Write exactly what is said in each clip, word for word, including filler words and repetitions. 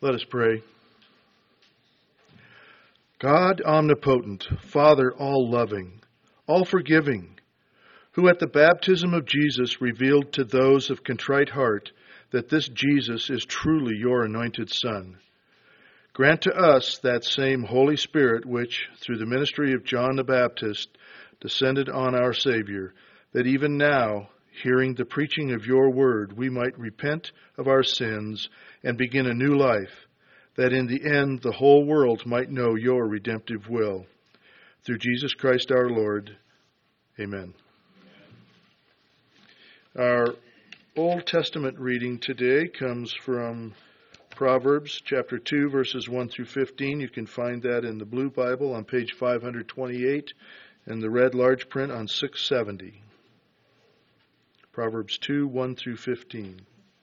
Let us pray. God omnipotent, Father all-loving, all-forgiving, who at the baptism of Jesus revealed to those of contrite heart that this Jesus is truly your anointed Son, grant to us that same Holy Spirit which, through the ministry of John the Baptist, descended on our Savior, that even now, hearing the preaching of your word, we might repent of our sins and begin a new life, that in the end the whole world might know your redemptive will. Through Jesus Christ our Lord. Amen. Our Old Testament reading today comes from Proverbs chapter two, verses one through fifteen. You can find that in the Blue Bible on page five hundred twenty-eight and the red large print on six seventy. Proverbs two, one through fifteen.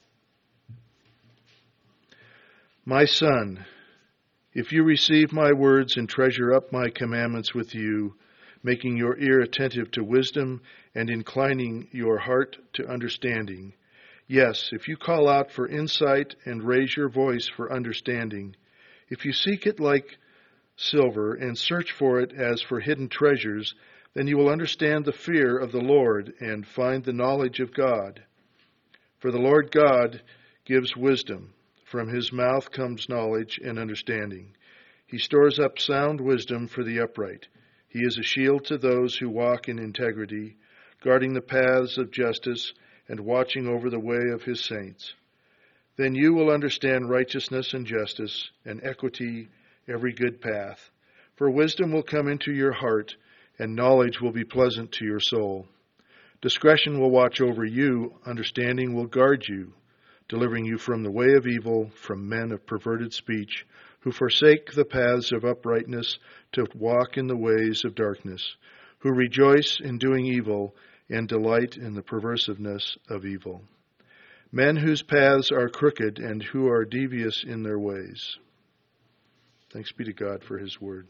My son, if you receive my words and treasure up my commandments with you, making your ear attentive to wisdom and inclining your heart to understanding, yes, if you call out for insight and raise your voice for understanding, if you seek it like silver and search for it as for hidden treasures, then you will understand the fear of the Lord and find the knowledge of God. For the Lord God gives wisdom. From his mouth comes knowledge and understanding. He stores up sound wisdom for the upright. He is a shield to those who walk in integrity, guarding the paths of justice and watching over the way of his saints. Then you will understand righteousness and justice and equity, every good path. For wisdom will come into your heart, and knowledge will be pleasant to your soul. Discretion will watch over you, understanding will guard you, delivering you from the way of evil, from men of perverted speech, who forsake the paths of uprightness to walk in the ways of darkness, who rejoice in doing evil and delight in the perversiveness of evil. Men whose paths are crooked and who are devious in their ways. Thanks be to God for his word.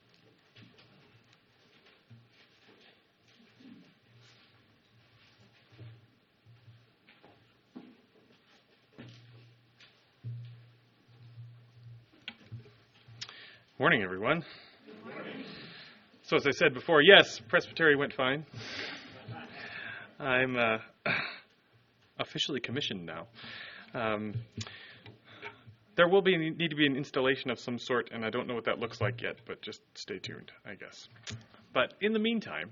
Morning, everyone. Good morning. So as I said before, yes, Presbytery went fine. I'm uh, officially commissioned now. Um, there will be need to be an installation of some sort, and I don't know what that looks like yet, but just stay tuned, I guess. But in the meantime,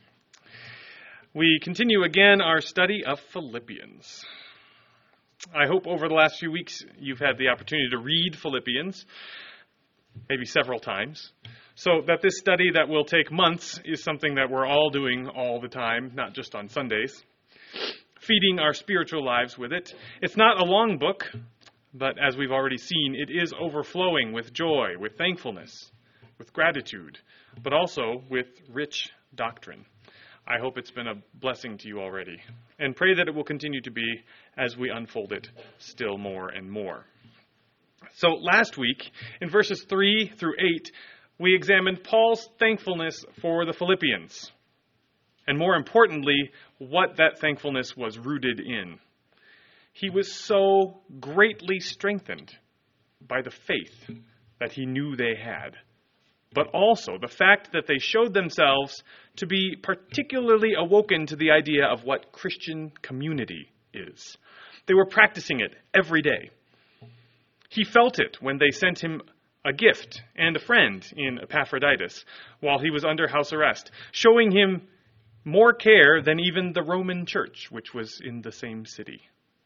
we continue again our study of Philippians. I hope over the last few weeks you've had the opportunity to read Philippians, maybe several times, so that this study that will take months is something that we're all doing all the time, not just on Sundays, feeding our spiritual lives with it. It's not a long book, but as we've already seen, it is overflowing with joy, with thankfulness, with gratitude, but also with rich doctrine. I hope it's been a blessing to you already, and pray that it will continue to be as we unfold it still more and more. So last week, in verses three through eight, we examined Paul's thankfulness for the Philippians, and more importantly, what that thankfulness was rooted in. He was so greatly strengthened by the faith that he knew they had, but also the fact that they showed themselves to be particularly awoken to the idea of what Christian community is. They were practicing it every day. He felt it when they sent him a gift and a friend in Epaphroditus while he was under house arrest, showing him more care than even the Roman church, which was in the same city.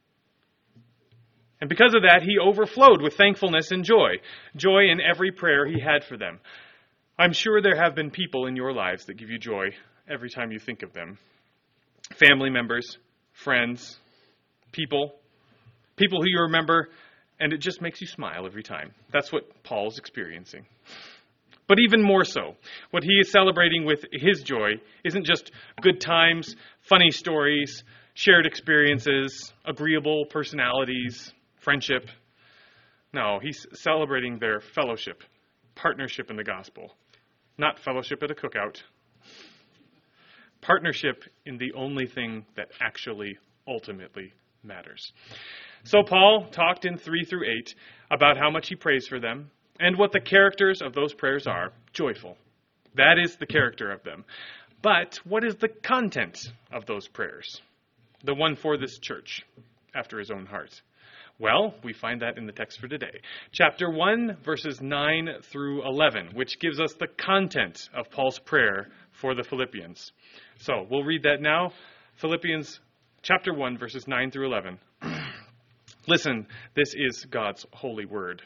And because of that, he overflowed with thankfulness and joy, joy in every prayer he had for them. I'm sure there have been people in your lives that give you joy every time you think of them. Family members, friends, people, people who you remember, and it just makes you smile every time. That's what Paul's experiencing. But even more so, what he is celebrating with his joy isn't just good times, funny stories, shared experiences, agreeable personalities, friendship. No, he's celebrating their fellowship, partnership in the gospel. Not fellowship at a cookout. Partnership in the only thing that actually, ultimately matters. So Paul talked in three through eight about how much he prays for them and what the characters of those prayers are. Joyful. That is the character of them. But what is the content of those prayers? The one for this church, after his own heart. Well, we find that in the text for today. Chapter one, verses nine through eleven, which gives us the content of Paul's prayer for the Philippians. So, we'll read that now. Philippians chapter one, verses nine through eleven. Listen, this is God's holy word.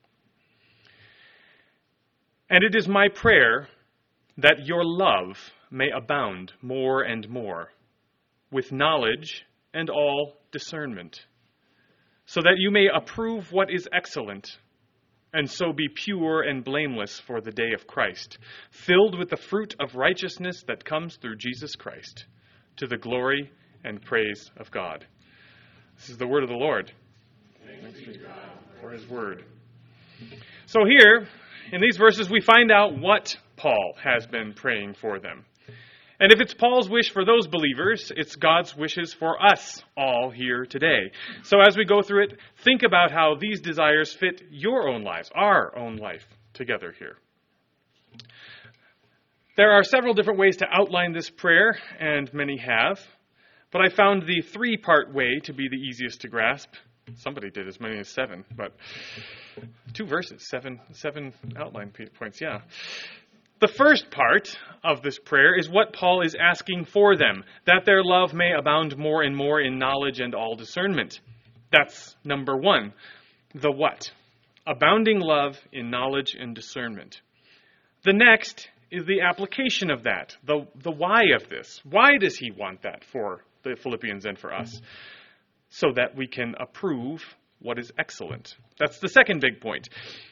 And it is my prayer that your love may abound more and more, with knowledge and all discernment, so that you may approve what is excellent, and so be pure and blameless for the day of Christ, filled with the fruit of righteousness that comes through Jesus Christ, to the glory and praise of God. This is the word of the Lord. Thanks be to God for his word. So here, in these verses, we find out what Paul has been praying for them. And if it's Paul's wish for those believers, it's God's wishes for us all here today. So as we go through it, think about how these desires fit your own lives, our own life together here. There are several different ways to outline this prayer, and many have. But I found the three-part way to be the easiest to grasp. Somebody did as many as seven, but two verses, seven, seven outline points, yeah. The first part of this prayer is what Paul is asking for them, that their love may abound more and more in knowledge and all discernment. That's number one. The what? Abounding love in knowledge and discernment. The next is the application of that, the, the why of this. Why does he want that for the Philippians and for us? So that we can approve what is excellent. That's the second big point.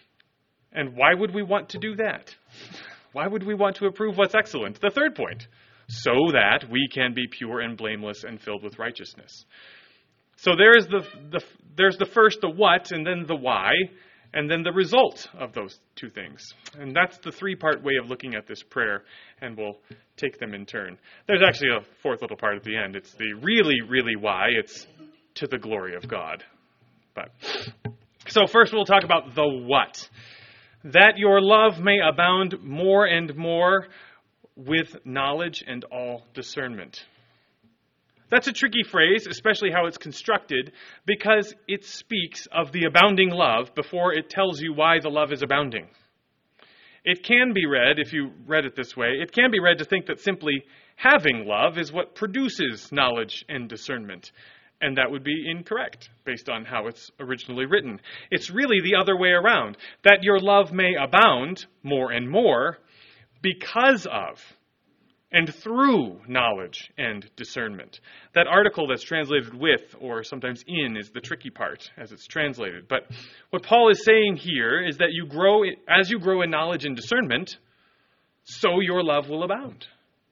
And why would we want to do that? Why would we want to approve what's excellent? The third point. So that we can be pure and blameless and filled with righteousness. So there's the, the there's the first, the what, and then the why, and then the result of those two things. And that's the three-part way of looking at this prayer, and we'll take them in turn. There's actually a fourth little part at the end. It's the really, really why. It's to the glory of God. But so first we'll talk about the what. That your love may abound more and more with knowledge and all discernment. That's a tricky phrase, especially how it's constructed, because it speaks of the abounding love before it tells you why the love is abounding. It can be read, if you read it this way, it can be read to think that simply having love is what produces knowledge and discernment. And that would be incorrect based on how it's originally written. It's really the other way around, that your love may abound more and more because of and through knowledge and discernment. That article that's translated with or sometimes in is the tricky part as it's translated. But what Paul is saying here is that you grow as you grow in knowledge and discernment, so your love will abound.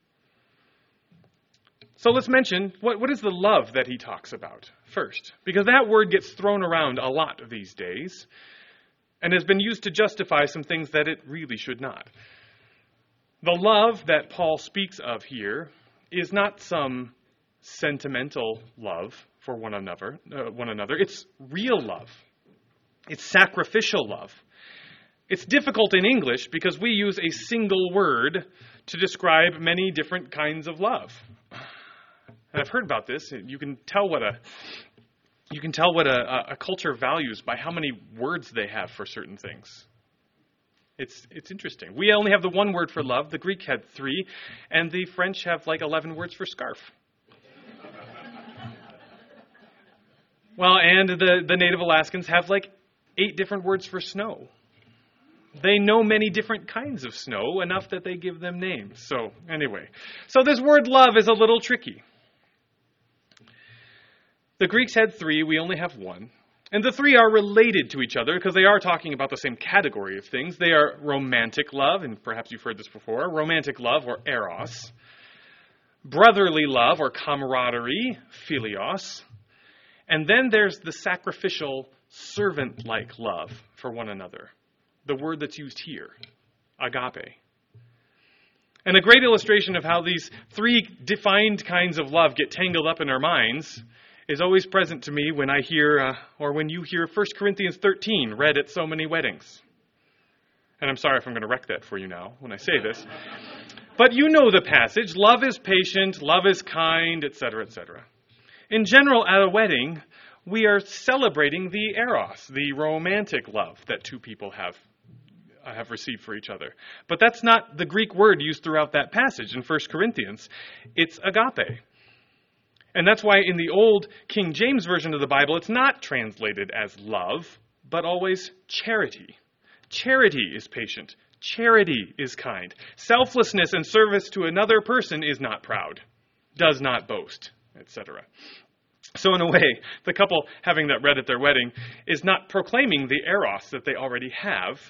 So let's mention, what, what is the love that he talks about first? Because that word gets thrown around a lot these days and has been used to justify some things that it really should not. The love that Paul speaks of here is not some sentimental love for one another. Uh, one another. It's real love. It's sacrificial love. It's difficult in English because we use a single word to describe many different kinds of love. And I've heard about this. You can tell what a you can tell what a, a culture values by how many words they have for certain things. It's it's interesting. We only have the one word for love. The Greek had three, and the French have like eleven words for scarf. Well, and the, the Native Alaskans have like eight different words for snow. They know many different kinds of snow, enough that they give them names. So anyway, so this word love is a little tricky. The Greeks had three, we only have one. And the three are related to each other because they are talking about the same category of things. They are romantic love, and perhaps you've heard this before, romantic love or eros. Brotherly love or camaraderie, philios. And then there's the sacrificial, servant-like love for one another. The word that's used here, agape. And a great illustration of how these three defined kinds of love get tangled up in our minds is always present to me when I hear, uh, or when you hear First Corinthians thirteen read at so many weddings. And I'm sorry if I'm going to wreck that for you now when I say this. But you know the passage. Love is patient, love is kind, et cetera, et cetera. In general, at a wedding, we are celebrating the eros, the romantic love that two people have have received for each other. But that's not the Greek word used throughout that passage in First Corinthians. It's agape. And that's why in the old King James Version of the Bible, it's not translated as love, but always charity. Charity is patient. Charity is kind. Selflessness and service to another person is not proud, does not boast, et cetera. So in a way, the couple having that read at their wedding is not proclaiming the eros that they already have,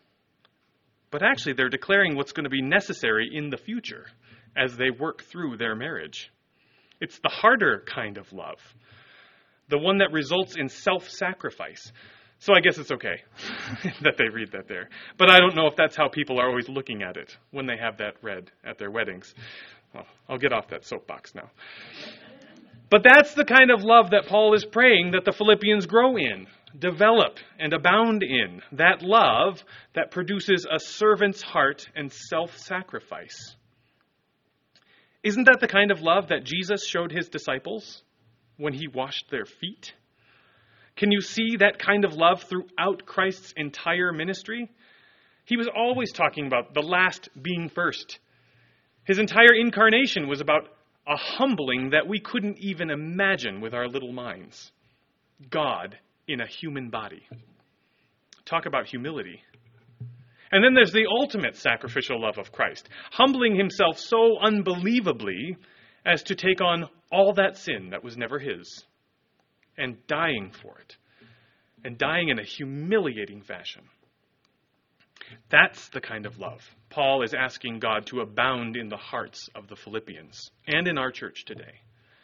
but actually they're declaring what's going to be necessary in the future as they work through their marriage. It's the harder kind of love, the one that results in self-sacrifice. So I guess it's okay that they read that there. But I don't know if that's how people are always looking at it when they have that read at their weddings. Well, I'll get off that soapbox now. But that's the kind of love that Paul is praying that the Philippians grow in, develop, and abound in. That love that produces a servant's heart and self-sacrifice. Isn't that the kind of love that Jesus showed his disciples when he washed their feet? Can you see that kind of love throughout Christ's entire ministry? He was always talking about the last being first. His entire incarnation was about a humbling that we couldn't even imagine with our little minds. God in a human body. Talk about humility. And then there's the ultimate sacrificial love of Christ, humbling himself so unbelievably as to take on all that sin that was never his, and dying for it, and dying in a humiliating fashion. That's the kind of love Paul is asking God to abound in the hearts of the Philippians and in our church today.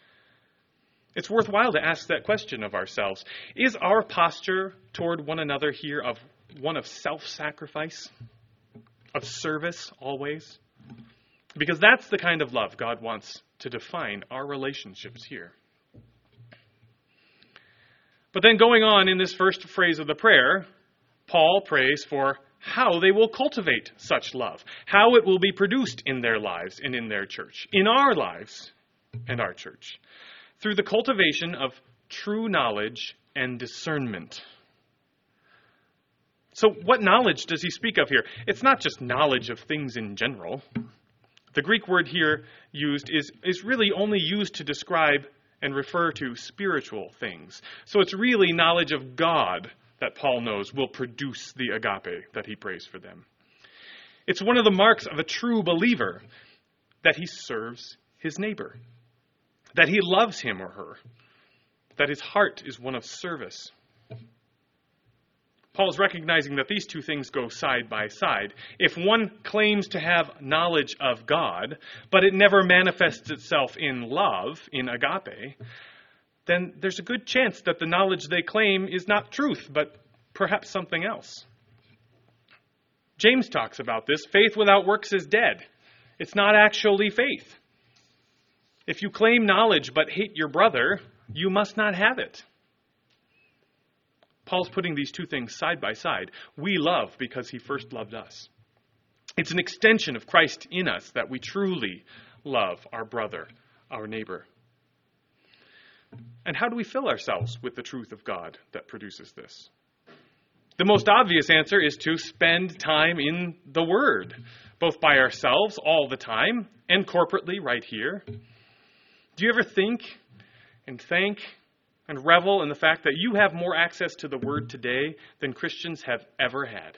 It's worthwhile to ask that question of ourselves. Is our posture toward one another here of one of self-sacrifice, of service always? Because that's the kind of love God wants to define our relationships here. But then going on in this first phrase of the prayer, Paul prays for how they will cultivate such love, how it will be produced in their lives and in their church, in our lives and our church, through the cultivation of true knowledge and discernment. So what knowledge does he speak of here? It's not just knowledge of things in general. The Greek word here used is, is really only used to describe and refer to spiritual things. So it's really knowledge of God that Paul knows will produce the agape that he prays for them. It's one of the marks of a true believer that he serves his neighbor, that he loves him or her, that his heart is one of service. Paul's recognizing that these two things go side by side. If one claims to have knowledge of God, but it never manifests itself in love, in agape, then there's a good chance that the knowledge they claim is not truth, but perhaps something else. James talks about this. Faith without works is dead. It's not actually faith. If you claim knowledge but hate your brother, you must not have it. Paul's putting these two things side by side. We love because he first loved us. It's an extension of Christ in us that we truly love our brother, our neighbor. And how do we fill ourselves with the truth of God that produces this? The most obvious answer is to spend time in the Word, both by ourselves all the time and corporately right here. Do you ever think and thank and revel in the fact that you have more access to the Word today than Christians have ever had?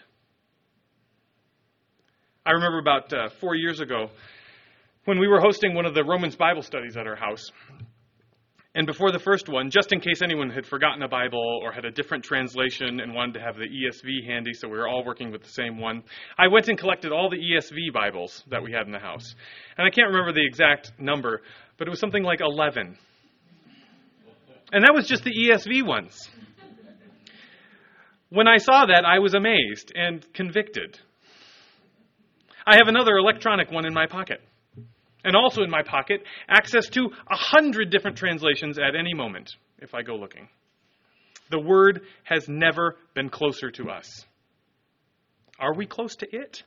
I remember about uh, four years ago when we were hosting one of the Romans Bible studies at our house. And before the first one, just in case anyone had forgotten a Bible or had a different translation and wanted to have the E S V handy so we were all working with the same one, I went and collected all the E S V Bibles that we had in the house. And I can't remember the exact number, but it was something like eleven. And that was just the E S V ones. When I saw that, I was amazed and convicted. I have another electronic one in my pocket. And also in my pocket, access to a hundred different translations at any moment if I go looking. The Word has never been closer to us. Are we close to it?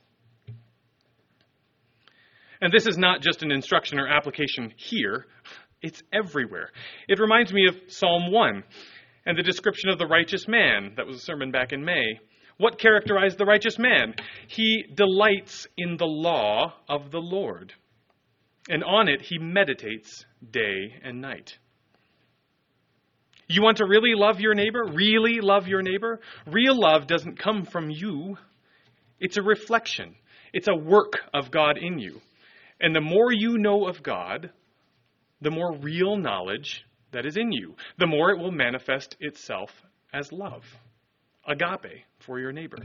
And this is not just an instruction or application here. It's everywhere. It reminds me of Psalm one and the description of the righteous man. That was a sermon back in May. What characterized the righteous man? He delights in the law of the Lord, and on it he meditates day and night. You want to really love your neighbor? Really love your neighbor? Real love doesn't come from you. It's a reflection. It's a work of God in you. And the more you know of God, the more real knowledge that is in you, the more it will manifest itself as love. Agape for your neighbor.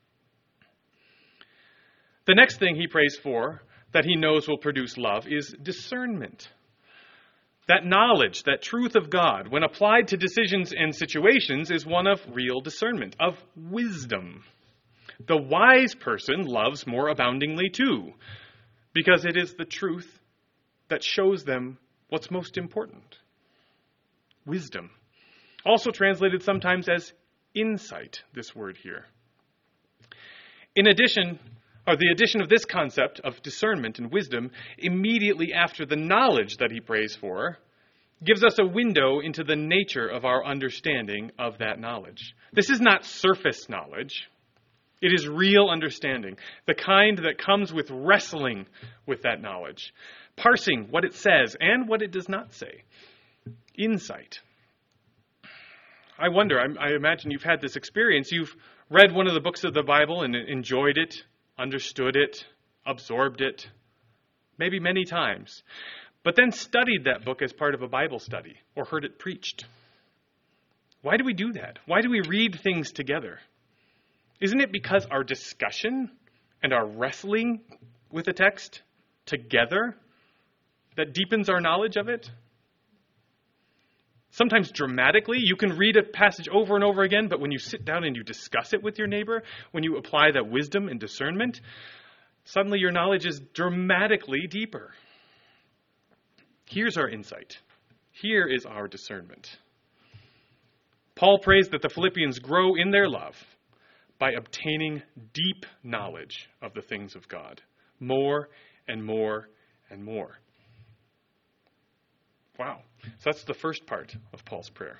The next thing he prays for that he knows will produce love is discernment. That knowledge, that truth of God, when applied to decisions and situations, is one of real discernment, of wisdom. The wise person loves more aboundingly too, because it is the truth that shows them what's most important. Wisdom. Also translated sometimes as insight, this word here. In addition, or the addition of this concept of discernment and wisdom immediately after the knowledge that he prays for gives us a window into the nature of our understanding of that knowledge. This is not surface knowledge. It is real understanding, the kind that comes with wrestling with that knowledge, parsing what it says and what it does not say. Insight. I wonder, I, I imagine you've had this experience. You've read one of the books of the Bible and enjoyed it, understood it, absorbed it, maybe many times, but then studied that book as part of a Bible study or heard it preached. Why do we do that? Why do we read things together? Isn't it because our discussion and our wrestling with a text together that deepens our knowledge of it? Sometimes dramatically, you can read a passage over and over again, but when you sit down and you discuss it with your neighbor, when you apply that wisdom and discernment, suddenly your knowledge is dramatically deeper. Here's our insight. Here is our discernment. Paul prays that the Philippians grow in their love by obtaining deep knowledge of the things of God, more and more and more. Wow. So that's the first part of Paul's prayer.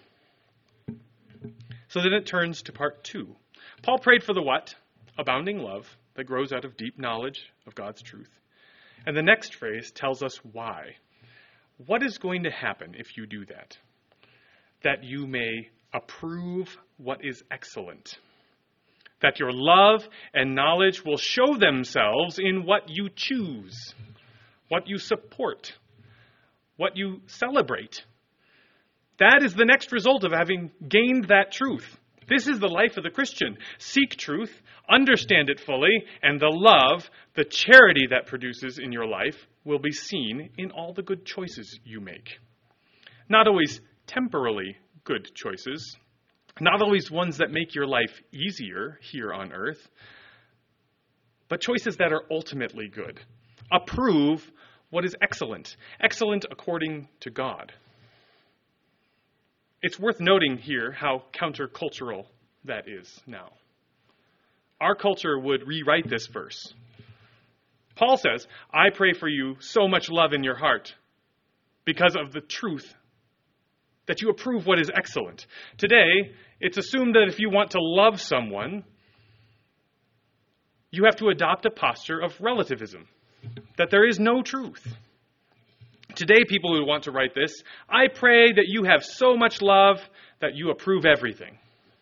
So then it turns to part two. Paul prayed for the what? Abounding love that grows out of deep knowledge of God's truth. And the next phrase tells us why. What is going to happen if you do that? That you may approve what is excellent. That your love and knowledge will show themselves in what you choose, what you support, what you celebrate. That is the next result of having gained that truth. This is the life of the Christian. Seek truth, understand it fully, and the love, the charity that produces in your life will be seen in all the good choices you make. Not always temporally good choices, not always ones that make your life easier here on earth, but choices that are ultimately good. Approve what is excellent, excellent according to God. It's worth noting here how countercultural that is now. Our culture would rewrite this verse. Paul says, I pray for you so much love in your heart because of the truth that you approve what is excellent. Today, it's assumed that if you want to love someone, you have to adopt a posture of relativism, that there is no truth. Today, people who want to write this, I pray that you have so much love that you approve everything.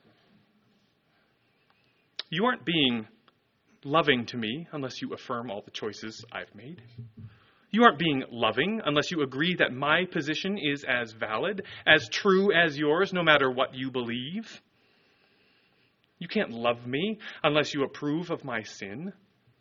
You aren't being loving to me unless you affirm all the choices I've made. You aren't being loving unless you agree that my position is as valid, as true as yours, no matter what you believe. You can't love me unless you approve of my sin.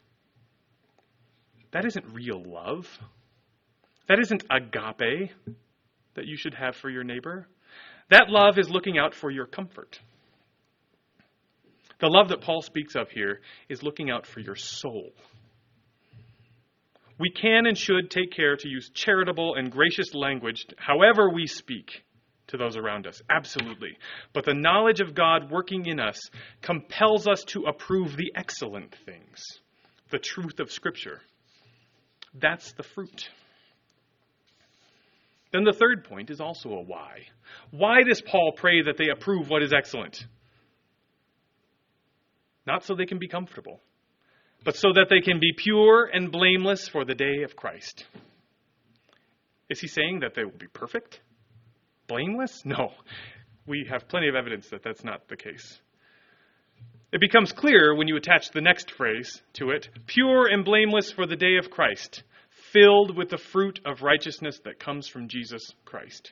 That isn't real love. That isn't agape that you should have for your neighbor. That love is looking out for your comfort. The love that Paul speaks of here is looking out for your soul. We can and should take care to use charitable and gracious language however we speak to those around us. Absolutely. But the knowledge of God working in us compels us to approve the excellent things, the truth of Scripture. That's the fruit. Then the third point is also a why. Why does Paul pray that they approve what is excellent? Not so they can be comfortable, but so that they can be pure and blameless for the day of Christ. Is he saying that they will be perfect? Blameless? No. We have plenty of evidence that that's not the case. It becomes clear when you attach the next phrase to it, pure and blameless for the day of Christ, filled with the fruit of righteousness that comes from Jesus Christ.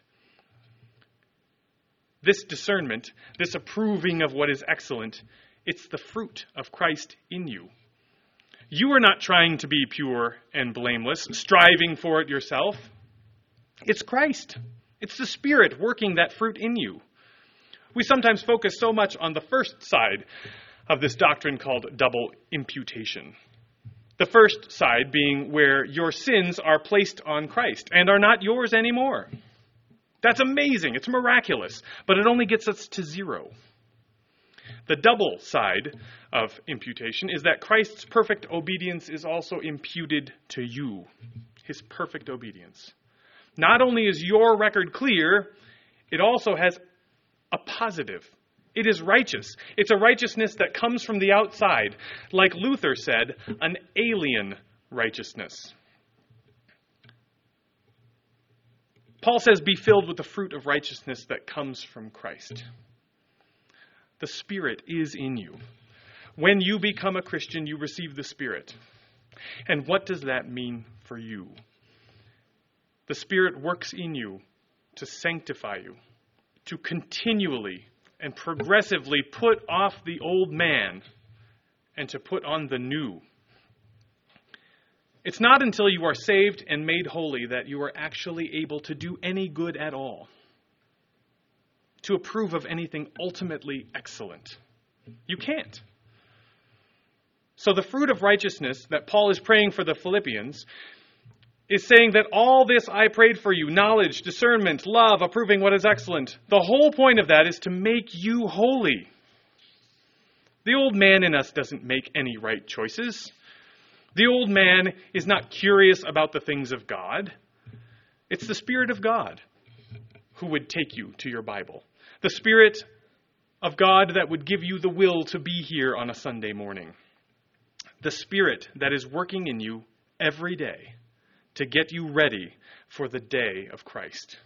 This discernment, this approving of what is excellent, it's the fruit of Christ in you. You are not trying to be pure and blameless, striving for it yourself. It's Christ. It's the Spirit working that fruit in you. We sometimes focus so much on the first side of this doctrine called double imputation. The first side being where your sins are placed on Christ and are not yours anymore. That's amazing. It's miraculous. But it only gets us to zero. The double side of imputation is that Christ's perfect obedience is also imputed to you. His perfect obedience. Not only is your record clear, it also has a positive. It is righteous. It's a righteousness that comes from the outside. Like Luther said, an alien righteousness. Paul says, be filled with the fruit of righteousness that comes from Christ. The Spirit is in you. When you become a Christian, you receive the Spirit. And what does that mean for you? The Spirit works in you to sanctify you, to continually and progressively put off the old man and to put on the new. It's not until you are saved and made holy that you are actually able to do any good at all, to approve of anything ultimately excellent. You can't. So the fruit of righteousness that Paul is praying for the Philippians is saying that all this I prayed for you, knowledge, discernment, love, approving what is excellent, the whole point of that is to make you holy. The old man in us doesn't make any right choices. The old man is not curious about the things of God. It's the Spirit of God who would take you to your Bible. The Spirit of God that would give you the will to be here on a Sunday morning. The Spirit that is working in you every day to get you ready for the day of Christ.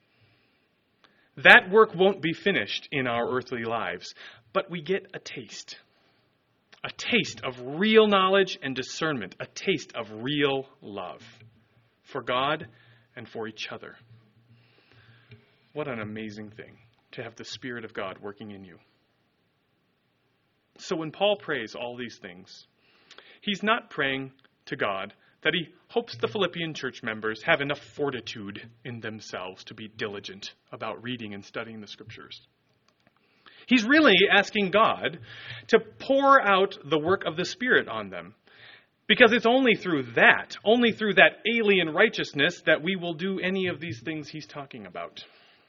That work won't be finished in our earthly lives, but we get a taste. A taste of real knowledge and discernment. A taste of real love for God and for each other. What an amazing thing to have the Spirit of God working in you. So when Paul prays all these things, he's not praying to God that he hopes the Philippian church members have enough fortitude in themselves to be diligent about reading and studying the Scriptures. He's really asking God to pour out the work of the Spirit on them. Because it's only through that, only through that alien righteousness that we will do any of these things he's talking about.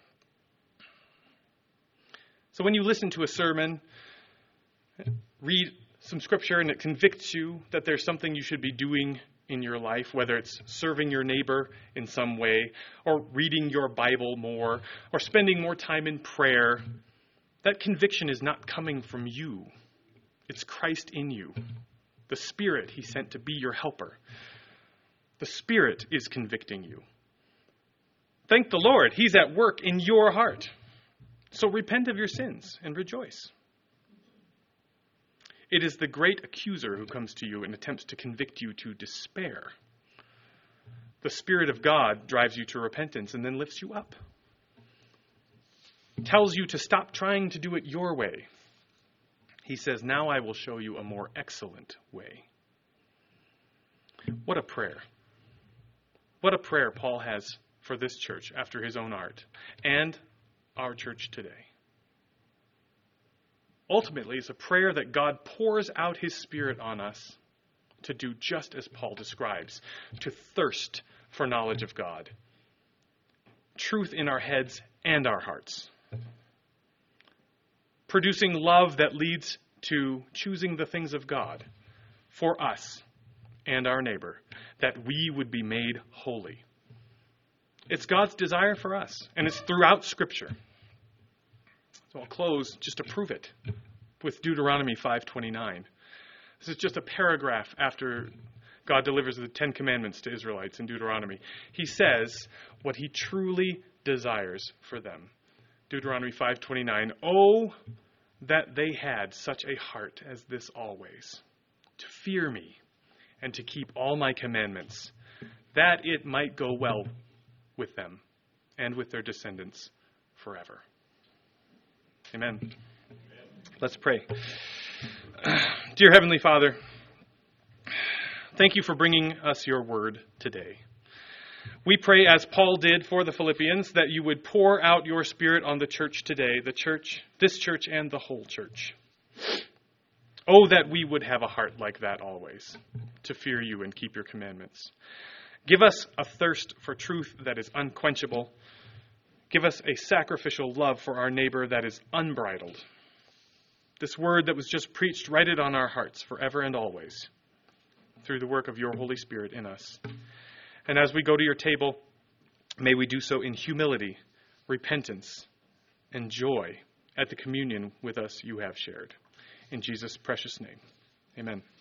So when you listen to a sermon, read some Scripture and it convicts you that there's something you should be doing in your life, whether it's serving your neighbor in some way, or reading your Bible more, or spending more time in prayer, that conviction is not coming from you. It's Christ in you. The Spirit he sent to be your helper. The Spirit is convicting you. Thank the Lord, he's at work in your heart. So repent of your sins and rejoice. It is the great accuser who comes to you and attempts to convict you to despair. The Spirit of God drives you to repentance and then lifts you up. Tells you to stop trying to do it your way. He says, now I will show you a more excellent way. What a prayer. What a prayer Paul has for this church after his own heart and our church today. Ultimately, it's a prayer that God pours out his Spirit on us to do just as Paul describes, to thirst for knowledge of God. Truth in our heads and our hearts. Producing love that leads to choosing the things of God for us and our neighbor, that we would be made holy. It's God's desire for us, and it's throughout Scripture. So I'll close just to prove it with Deuteronomy five twenty-nine. This is just a paragraph after God delivers the Ten Commandments to Israelites in Deuteronomy. He says what he truly desires for them. Deuteronomy five twenty-nine, "Oh, that they had such a heart as this always, to fear me and to keep all my commandments, that it might go well with them and with their descendants forever." Amen. Amen. Let's pray. Dear Heavenly Father, thank you for bringing us your word today. We pray, as Paul did for the Philippians, that you would pour out your Spirit on the church today, the church, this church, and the whole church. Oh, that we would have a heart like that always, to fear you and keep your commandments. Give us a thirst for truth that is unquenchable. Give us a sacrificial love for our neighbor that is unbridled. This word that was just preached, write it on our hearts forever and always, through the work of your Holy Spirit in us. And as we go to your table, may we do so in humility, repentance, and joy at the communion with us you have shared. In Jesus' precious name, amen.